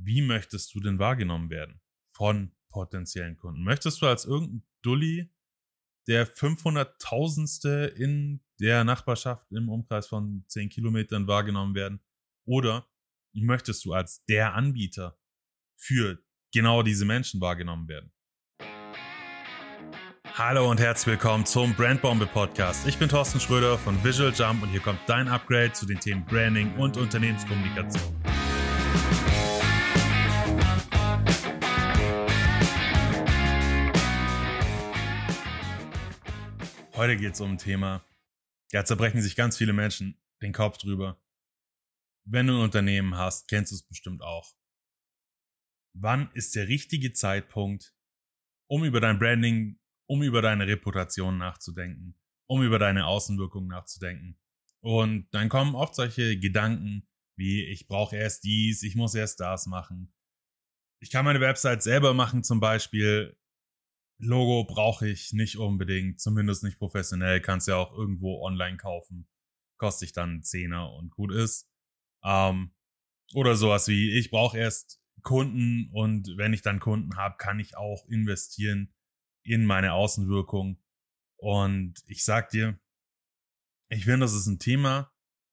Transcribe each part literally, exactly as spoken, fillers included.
wie möchtest du denn wahrgenommen werden von potenziellen Kunden? Möchtest du als irgendein Dulli der fünfhunderttausendste in der Nachbarschaft im Umkreis von zehn Kilometern wahrgenommen werden? Oder möchtest du als der Anbieter für genau diese Menschen wahrgenommen werden? Hallo und herzlich willkommen zum Brandbombe Podcast. Ich bin Thorsten Schröder von Visual Jump und hier kommt dein Upgrade zu den Themen Branding und Unternehmenskommunikation. Heute geht es um ein Thema, da zerbrechen sich ganz viele Menschen den Kopf drüber. Wenn du ein Unternehmen hast, kennst du es bestimmt auch. Wann ist der richtige Zeitpunkt, um über dein Branding, um über deine Reputation nachzudenken, um über deine Außenwirkung nachzudenken? Und dann kommen oft solche Gedanken wie, ich brauche erst dies, ich muss erst das machen. Ich kann meine Website selber machen zum Beispiel. Logo brauche ich nicht unbedingt, zumindest nicht professionell, kannst ja auch irgendwo online kaufen, kostet dich dann einen Zehner und gut ist. Ähm, oder sowas wie, ich brauche erst Kunden und wenn ich dann Kunden habe, kann ich auch investieren in meine Außenwirkung. Und ich sag dir, ich finde, das ist ein Thema,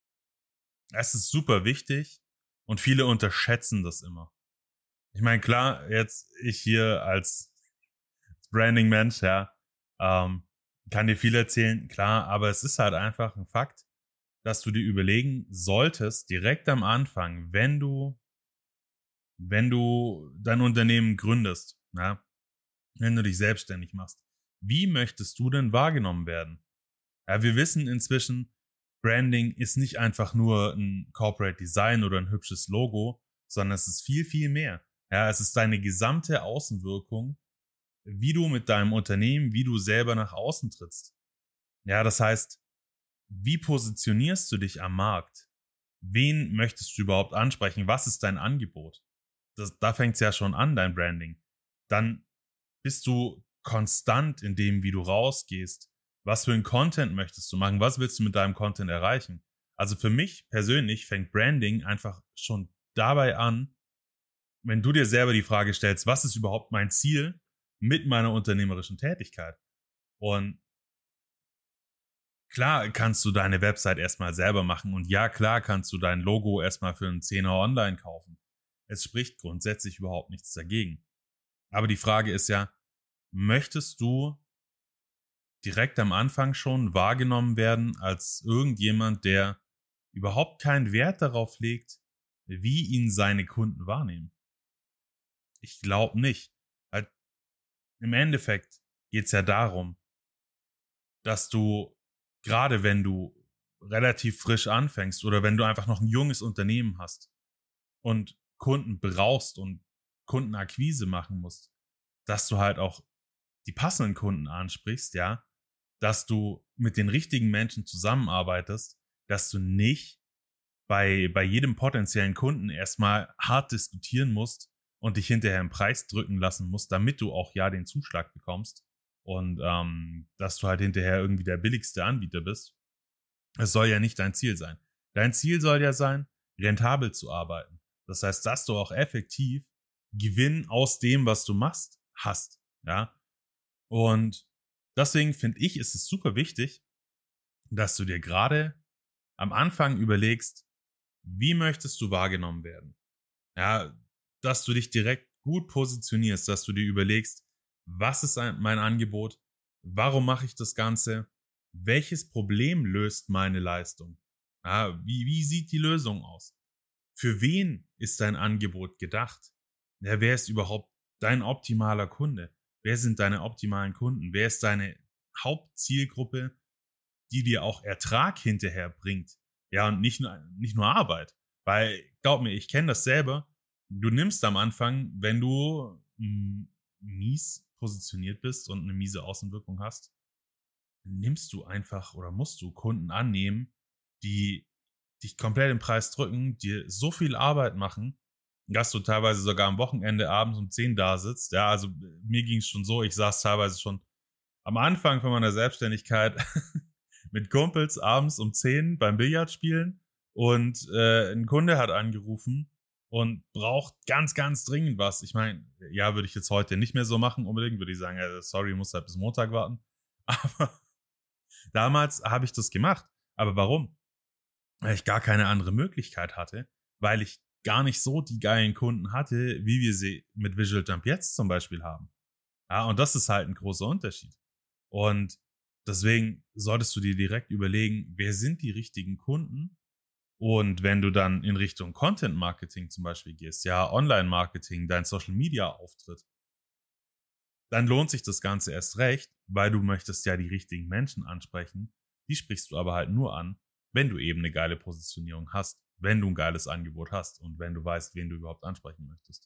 es ist super wichtig und viele unterschätzen das immer. Ich meine, klar, jetzt ich hier als Branding-Mensch, ja, ähm, kann dir viel erzählen, klar, aber es ist halt einfach ein Fakt, dass du dir überlegen solltest, direkt am Anfang, wenn du, wenn du dein Unternehmen gründest, ja, wenn du dich selbstständig machst, wie möchtest du denn wahrgenommen werden? Ja, wir wissen inzwischen, Branding ist nicht einfach nur ein Corporate Design oder ein hübsches Logo, sondern es ist viel, viel mehr. Ja, es ist deine gesamte Außenwirkung, wie du mit deinem Unternehmen, wie du selber nach außen trittst. Ja, das heißt, wie positionierst du dich am Markt? Wen möchtest du überhaupt ansprechen? Was ist dein Angebot? Das, da fängt es ja schon an, dein Branding. Dann bist du konstant in dem, wie du rausgehst. Was für ein Content möchtest du machen? Was willst du mit deinem Content erreichen? Also für mich persönlich fängt Branding einfach schon dabei an, wenn du dir selber die Frage stellst, was ist überhaupt mein Ziel mit meiner unternehmerischen Tätigkeit? Und klar kannst du deine Website erstmal selber machen und ja, klar kannst du dein Logo erstmal für einen Zehner online kaufen. Es spricht grundsätzlich überhaupt nichts dagegen. Aber die Frage ist ja, möchtest du direkt am Anfang schon wahrgenommen werden als irgendjemand, der überhaupt keinen Wert darauf legt, wie ihn seine Kunden wahrnehmen? Ich glaube nicht. Halt, im Endeffekt geht es ja darum, dass du, gerade wenn du relativ frisch anfängst oder wenn du einfach noch ein junges Unternehmen hast und Kunden brauchst und Kundenakquise machen musst, dass du halt auch die passenden Kunden ansprichst, ja, dass du mit den richtigen Menschen zusammenarbeitest, dass du nicht bei, bei jedem potenziellen Kunden erstmal hart diskutieren musst und dich hinterher im Preis drücken lassen musst, damit du auch ja den Zuschlag bekommst und ähm, dass du halt hinterher irgendwie der billigste Anbieter bist. Es soll ja nicht dein Ziel sein. Dein Ziel soll ja sein, rentabel zu arbeiten. Das heißt, dass du auch effektiv Gewinn aus dem, was du machst, hast. Ja? Und deswegen finde ich, ist es super wichtig, dass du dir gerade am Anfang überlegst, wie möchtest du wahrgenommen werden? Ja, dass du dich direkt gut positionierst, dass du dir überlegst, was ist mein Angebot? Warum mache ich das Ganze? Welches Problem löst meine Leistung? Ja, wie, wie sieht die Lösung aus? Für wen ist dein Angebot gedacht? Ja, wer ist überhaupt dein optimaler Kunde? Wer sind deine optimalen Kunden? Wer ist deine Hauptzielgruppe, die dir auch Ertrag hinterher bringt? Ja, und nicht nur, nicht nur Arbeit. Weil, glaub mir, ich kenne das selber. Du nimmst am Anfang, wenn du mh, mies positioniert bist und eine miese Außenwirkung hast, nimmst du einfach oder musst du Kunden annehmen, die dich komplett im Preis drücken, dir so viel Arbeit machen, dass du teilweise sogar am Wochenende abends um zehn da sitzt. Ja, also mir ging es schon so, ich saß teilweise schon am Anfang von meiner Selbstständigkeit mit Kumpels abends um zehn beim Billard spielen und äh, ein Kunde hat angerufen und braucht ganz, ganz dringend was. Ich meine, ja, würde ich jetzt heute nicht mehr so machen unbedingt, würde ich sagen, äh, sorry, muss halt bis Montag warten. Aber damals habe ich das gemacht. Aber warum? Weil ich gar keine andere Möglichkeit hatte, weil ich gar nicht so die geilen Kunden hatte, wie wir sie mit Visual Jump jetzt zum Beispiel haben. Ja, und das ist halt ein großer Unterschied. Und deswegen solltest du dir direkt überlegen, wer sind die richtigen Kunden? Und wenn du dann in Richtung Content Marketing zum Beispiel gehst, ja, Online Marketing, dein Social Media Auftritt, dann lohnt sich das Ganze erst recht, weil du möchtest ja die richtigen Menschen ansprechen. Die sprichst du aber halt nur an, wenn du eben eine geile Positionierung hast, wenn du ein geiles Angebot hast und wenn du weißt, wen du überhaupt ansprechen möchtest.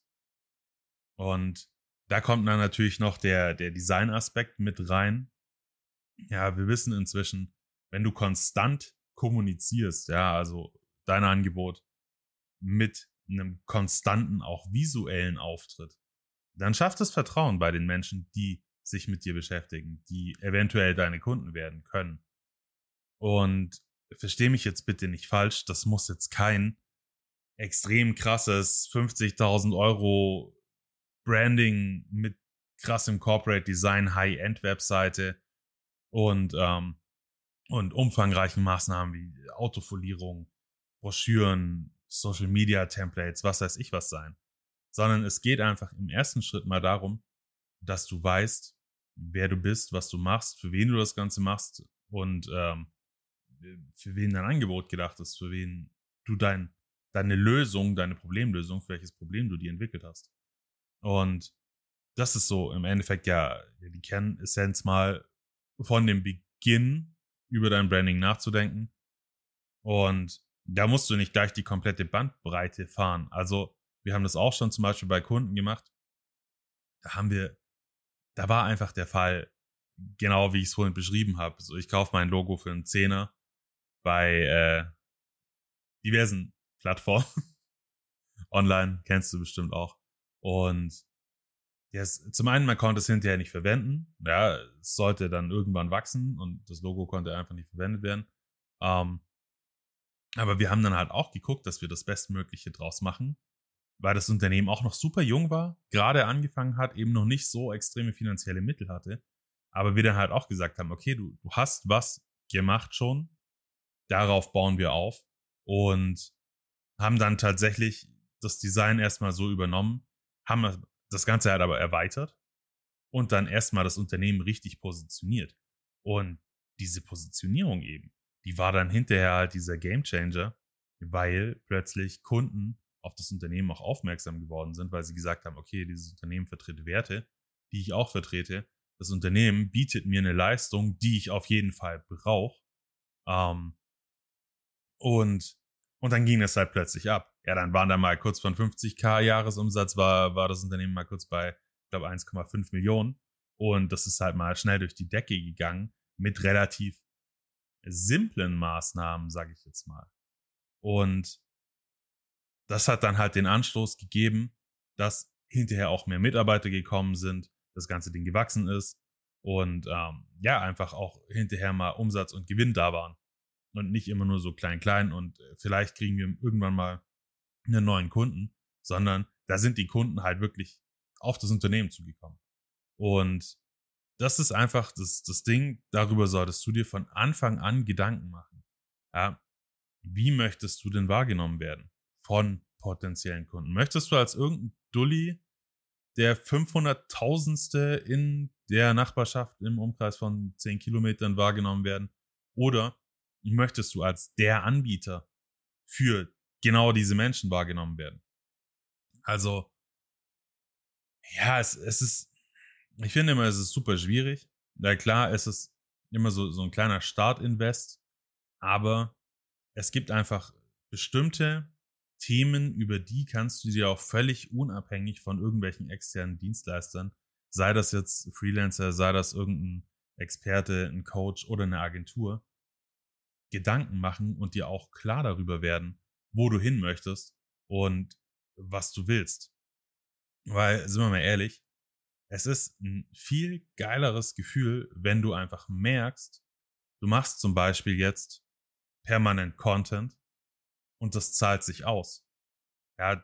Und da kommt dann natürlich noch der, der Design-Aspekt mit rein. Ja, wir wissen inzwischen, wenn du konstant kommunizierst, ja, also dein Angebot mit einem konstanten, auch visuellen Auftritt, dann schafft es Vertrauen bei den Menschen, die sich mit dir beschäftigen, die eventuell deine Kunden werden können. Und versteh mich jetzt bitte nicht falsch, das muss jetzt kein extrem krasses fünfzigtausend Euro Branding mit krassem Corporate Design, High-End-Webseite und, ähm, und umfangreichen Maßnahmen wie Autofolierung, Broschüren, Social Media Templates, was weiß ich was sein. Sondern es geht einfach im ersten Schritt mal darum, dass du weißt, wer du bist, was du machst, für wen du das Ganze machst und ähm, für wen dein Angebot gedacht ist, für wen du dein, deine Lösung, deine Problemlösung, für welches Problem du dir entwickelt hast. Und das ist so im Endeffekt ja die Kernessenz mal von dem Beginn über dein Branding nachzudenken. Und da musst du nicht gleich die komplette Bandbreite fahren. Also wir haben das auch schon zum Beispiel bei Kunden gemacht. Da haben wir, da war einfach der Fall, genau wie ich es vorhin beschrieben habe. So, ich kaufe mein Logo für einen Zehner bei äh, diversen Plattformen. Online kennst du bestimmt auch. Und yes, zum einen, man konnte es hinterher nicht verwenden. Ja, es sollte dann irgendwann wachsen und das Logo konnte einfach nicht verwendet werden. Ähm, aber wir haben dann halt auch geguckt, dass wir das Bestmögliche draus machen, weil das Unternehmen auch noch super jung war, gerade angefangen hat, eben noch nicht so extreme finanzielle Mittel hatte. Aber wir dann halt auch gesagt haben, okay, du, du hast was gemacht schon, darauf bauen wir auf und haben dann tatsächlich das Design erstmal so übernommen, haben das Ganze halt aber erweitert und dann erstmal das Unternehmen richtig positioniert. Und diese Positionierung eben, die war dann hinterher halt dieser Gamechanger, weil plötzlich Kunden auf das Unternehmen auch aufmerksam geworden sind, weil sie gesagt haben, okay, dieses Unternehmen vertritt Werte, die ich auch vertrete. Das Unternehmen bietet mir eine Leistung, die ich auf jeden Fall brauche. Ähm, und, und dann ging es halt plötzlich ab. Ja, dann waren da mal kurz von fünfzigtausend Jahresumsatz, war, war das Unternehmen mal kurz bei, ich glaube, eins Komma fünf Millionen. Und das ist halt mal schnell durch die Decke gegangen mit relativ simplen Maßnahmen, sage ich jetzt mal. Und das hat dann halt den Anstoß gegeben, dass hinterher auch mehr Mitarbeiter gekommen sind, das ganze Ding gewachsen ist und ähm, ja, einfach auch hinterher mal Umsatz und Gewinn da waren. Und nicht immer nur so klein, klein und vielleicht kriegen wir irgendwann mal einen neuen Kunden, sondern da sind die Kunden halt wirklich auf das Unternehmen zugekommen. Und das ist einfach das, das Ding, darüber solltest du dir von Anfang an Gedanken machen. Ja, wie möchtest du denn wahrgenommen werden von potenziellen Kunden? Möchtest du als irgendein Dulli der fünfhunderttausendste in der Nachbarschaft im Umkreis von zehn Kilometern wahrgenommen werden? Oder möchtest du als der Anbieter für genau diese Menschen wahrgenommen werden? Also, ja, es, es ist, ich finde immer, es ist super schwierig. Na klar, es ist immer so, so ein kleiner Startinvest, aber es gibt einfach bestimmte Themen, über die kannst du dir auch völlig unabhängig von irgendwelchen externen Dienstleistern, sei das jetzt Freelancer, sei das irgendein Experte, ein Coach oder eine Agentur, Gedanken machen und dir auch klar darüber werden, wo du hin möchtest und was du willst. Weil, sind wir mal ehrlich, es ist ein viel geileres Gefühl, wenn du einfach merkst, du machst zum Beispiel jetzt permanent Content und das zahlt sich aus. Ja,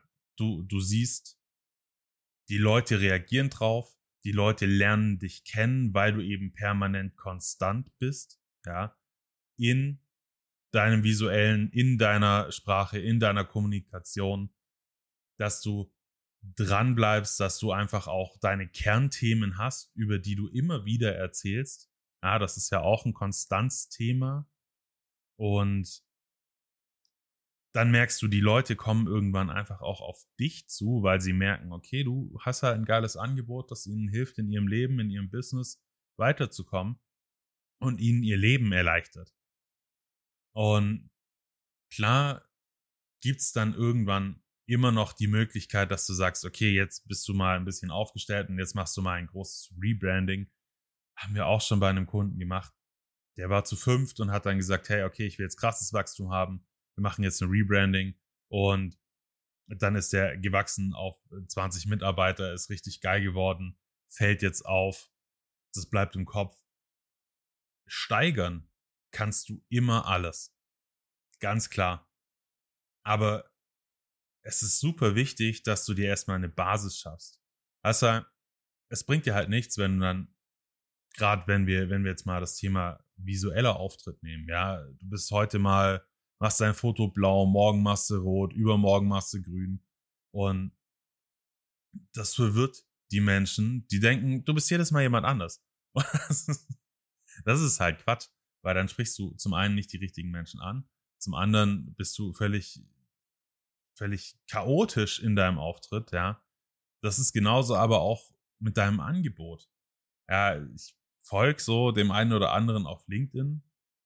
Du, du siehst, die Leute reagieren drauf, die Leute lernen dich kennen, weil du eben permanent konstant bist, ja, in deinem visuellen, in deiner Sprache, in deiner Kommunikation, dass du dran bleibst, dass du einfach auch deine Kernthemen hast, über die du immer wieder erzählst. Ja, das ist ja auch ein Konstanzthema. Und dann merkst du, die Leute kommen irgendwann einfach auch auf dich zu, weil sie merken, okay, du hast halt ein geiles Angebot, das ihnen hilft, in ihrem Leben, in ihrem Business weiterzukommen und ihnen ihr Leben erleichtert. Und klar gibt's dann irgendwann immer noch die Möglichkeit, dass du sagst, okay, jetzt bist du mal ein bisschen aufgestellt und jetzt machst du mal ein großes Rebranding. Haben wir auch schon bei einem Kunden gemacht. Der war zu fünft und hat dann gesagt, hey, okay, ich will jetzt krasses Wachstum haben. Wir machen jetzt ein Rebranding. Und dann ist der gewachsen auf zwanzig Mitarbeiter, ist richtig geil geworden, fällt jetzt auf. Das bleibt im Kopf. Steigern kannst du immer alles. Ganz klar. Aber es ist super wichtig, dass du dir erstmal eine Basis schaffst. Also, es bringt dir halt nichts, wenn du dann, gerade wenn wir, wenn wir jetzt mal das Thema visueller Auftritt nehmen, ja, du bist heute mal, machst dein Foto blau, morgen machst du rot, übermorgen machst du grün und das verwirrt die Menschen, die denken, du bist jedes Mal jemand anders. Das ist, das ist halt Quatsch, weil dann sprichst du zum einen nicht die richtigen Menschen an, zum anderen bist du völlig völlig chaotisch in deinem Auftritt, ja. Das ist genauso aber auch mit deinem Angebot. Ja, ich folge so dem einen oder anderen auf LinkedIn.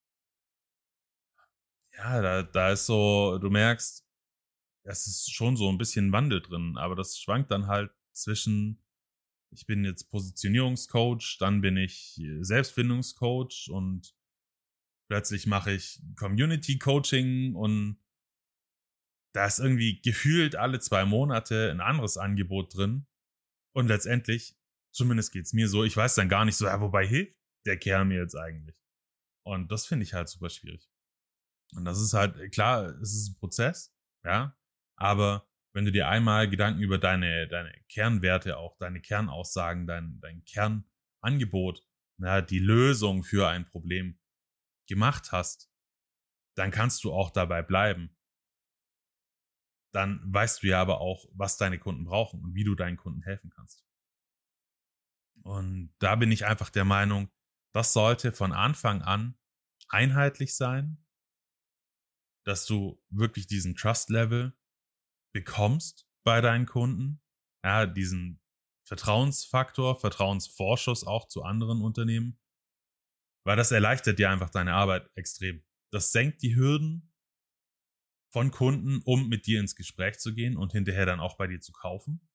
Ja, da, da ist so, du merkst, es ist schon so ein bisschen Wandel drin, aber das schwankt dann halt zwischen, ich bin jetzt Positionierungscoach, dann bin ich Selbstfindungscoach und plötzlich mache ich Community Coaching und da ist irgendwie gefühlt alle zwei Monate ein anderes Angebot drin. Und letztendlich, zumindest geht's mir so, ich weiß dann gar nicht so, ja, wobei hilft der Kerl mir jetzt eigentlich? Und das finde ich halt super schwierig. Und das ist halt, klar, es ist ein Prozess, ja, aber wenn du dir einmal Gedanken über deine, deine Kernwerte, auch deine Kernaussagen, dein, dein Kernangebot, ja, die Lösung für ein Problem gemacht hast, dann kannst du auch dabei bleiben. Dann weißt du ja aber auch, was deine Kunden brauchen und wie du deinen Kunden helfen kannst. Und da bin ich einfach der Meinung, das sollte von Anfang an einheitlich sein, dass du wirklich diesen Trust-Level bekommst bei deinen Kunden, ja, diesen Vertrauensfaktor, Vertrauensvorschuss auch zu anderen Unternehmen, weil das erleichtert dir einfach deine Arbeit extrem. Das senkt die Hürden von Kunden, um mit dir ins Gespräch zu gehen und hinterher dann auch bei dir zu kaufen.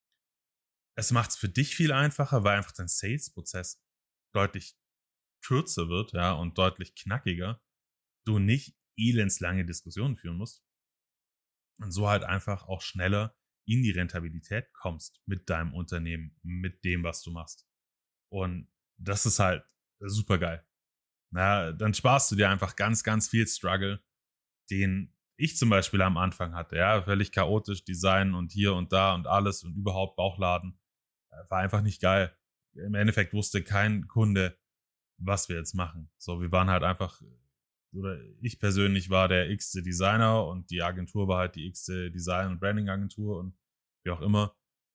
Es macht es für dich viel einfacher, weil einfach dein Sales-Prozess deutlich kürzer wird, ja, und deutlich knackiger. Du nicht elendslange Diskussionen führen musst und so halt einfach auch schneller in die Rentabilität kommst mit deinem Unternehmen, mit dem, was du machst. Und das ist halt super geil. Na, dann sparst du dir einfach ganz, ganz viel Struggle, den ich zum Beispiel am Anfang hatte, ja, völlig chaotisch Design und hier und da und alles und überhaupt Bauchladen. War einfach nicht geil. Im Endeffekt wusste kein Kunde, was wir jetzt machen. So, wir waren halt einfach, oder ich persönlich war der x-te Designer und die Agentur war halt die x-te Design- und Branding-Agentur und wie auch immer.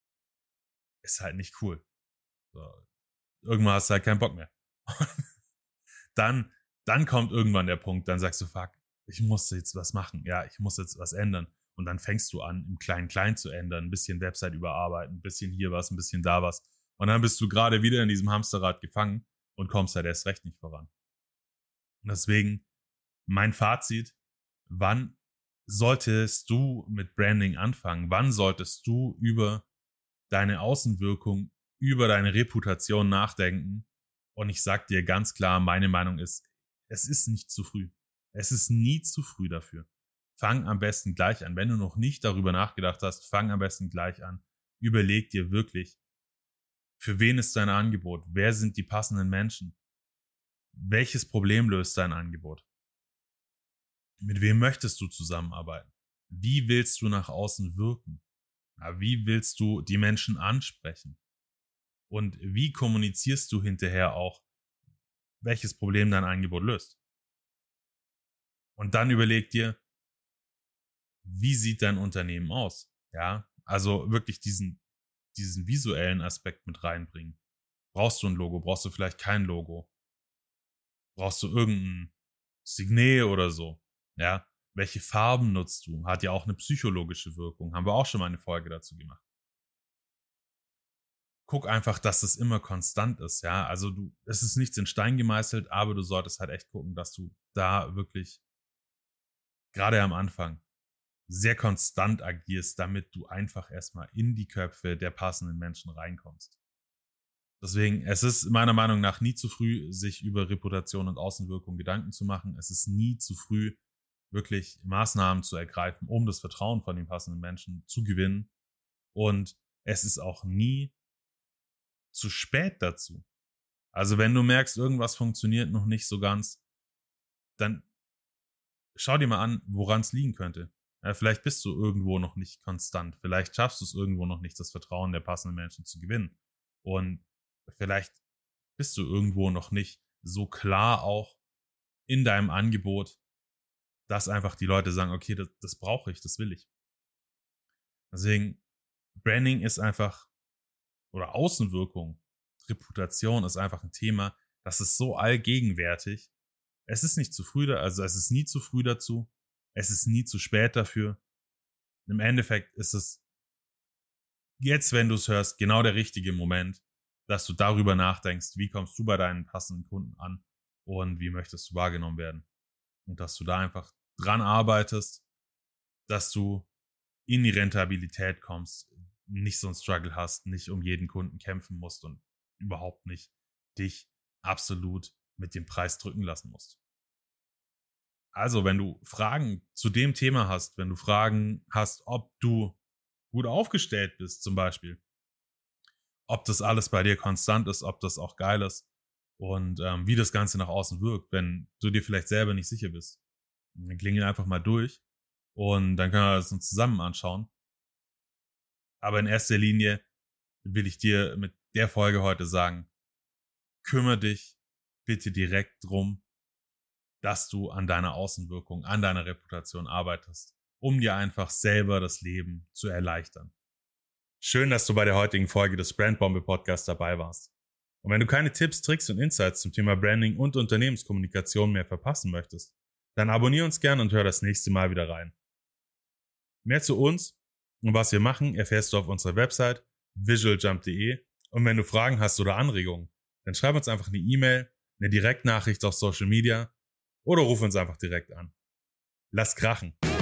Ist halt nicht cool. So, irgendwann hast du halt keinen Bock mehr. dann, dann kommt irgendwann der Punkt, dann sagst du, fuck, ich muss jetzt was machen, ja, ich muss jetzt was ändern. Und dann fängst du an, im Klein-Klein zu ändern, ein bisschen Website überarbeiten, ein bisschen hier was, ein bisschen da was. Und dann bist du gerade wieder in diesem Hamsterrad gefangen und kommst halt erst recht nicht voran. Und deswegen mein Fazit, wann solltest du mit Branding anfangen? Wann solltest du über deine Außenwirkung, über deine Reputation nachdenken? Und ich sag dir ganz klar, meine Meinung ist, es ist nicht zu früh. Es ist nie zu früh dafür. Fang am besten gleich an. Wenn du noch nicht darüber nachgedacht hast, fang am besten gleich an. Überleg dir wirklich, für wen ist dein Angebot? Wer sind die passenden Menschen? Welches Problem löst dein Angebot? Mit wem möchtest du zusammenarbeiten? Wie willst du nach außen wirken? Ja, wie willst du die Menschen ansprechen? Und wie kommunizierst du hinterher auch, welches Problem dein Angebot löst? Und dann überleg dir, wie sieht dein Unternehmen aus? Ja, also wirklich diesen, diesen visuellen Aspekt mit reinbringen. Brauchst du ein Logo? Brauchst du vielleicht kein Logo? Brauchst du irgendein Signet oder so? Ja, welche Farben nutzt du? Hat ja auch eine psychologische Wirkung. Haben wir auch schon mal eine Folge dazu gemacht. Guck einfach, dass das immer konstant ist, ja. Also du, es ist nichts in Stein gemeißelt, aber du solltest halt echt gucken, dass du da wirklich, gerade am Anfang, sehr konstant agierst, damit du einfach erstmal in die Köpfe der passenden Menschen reinkommst. Deswegen, es ist meiner Meinung nach nie zu früh, sich über Reputation und Außenwirkung Gedanken zu machen. Es ist nie zu früh, wirklich Maßnahmen zu ergreifen, um das Vertrauen von den passenden Menschen zu gewinnen. Und es ist auch nie zu spät dazu. Also wenn du merkst, irgendwas funktioniert noch nicht so ganz, dann schau dir mal an, woran es liegen könnte. Ja, vielleicht bist du irgendwo noch nicht konstant. Vielleicht schaffst du es irgendwo noch nicht, das Vertrauen der passenden Menschen zu gewinnen. Und vielleicht bist du irgendwo noch nicht so klar auch in deinem Angebot, dass einfach die Leute sagen, okay, das, das brauche ich, das will ich. Deswegen, Branding ist einfach, oder Außenwirkung, Reputation ist einfach ein Thema, das ist so allgegenwärtig. Es ist nicht zu früh, also es ist nie zu früh dazu. Es ist nie zu spät dafür. Im Endeffekt ist es jetzt, wenn du es hörst, genau der richtige Moment, dass du darüber nachdenkst, wie kommst du bei deinen passenden Kunden an und wie möchtest du wahrgenommen werden. Und dass du da einfach dran arbeitest, dass du in die Rentabilität kommst, nicht so einen Struggle hast, nicht um jeden Kunden kämpfen musst und überhaupt nicht dich absolut mit dem Preis drücken lassen musst. Also, wenn du Fragen zu dem Thema hast, wenn du Fragen hast, ob du gut aufgestellt bist zum Beispiel, ob das alles bei dir konstant ist, ob das auch geil ist und ähm, wie das Ganze nach außen wirkt, wenn du dir vielleicht selber nicht sicher bist, dann klingel einfach mal durch und dann können wir das uns zusammen anschauen. Aber in erster Linie will ich dir mit der Folge heute sagen, kümmere dich bitte direkt drum, dass du an deiner Außenwirkung, an deiner Reputation arbeitest, um dir einfach selber das Leben zu erleichtern. Schön, dass du bei der heutigen Folge des Brandbombe Podcasts dabei warst. Und wenn du keine Tipps, Tricks und Insights zum Thema Branding und Unternehmenskommunikation mehr verpassen möchtest, dann abonniere uns gern und hör das nächste Mal wieder rein. Mehr zu uns und was wir machen, erfährst du auf unserer Website visualjump punkt de und wenn du Fragen hast oder Anregungen, dann schreib uns einfach eine E-Mail, eine Direktnachricht auf Social Media oder ruf uns einfach direkt an. Lass krachen!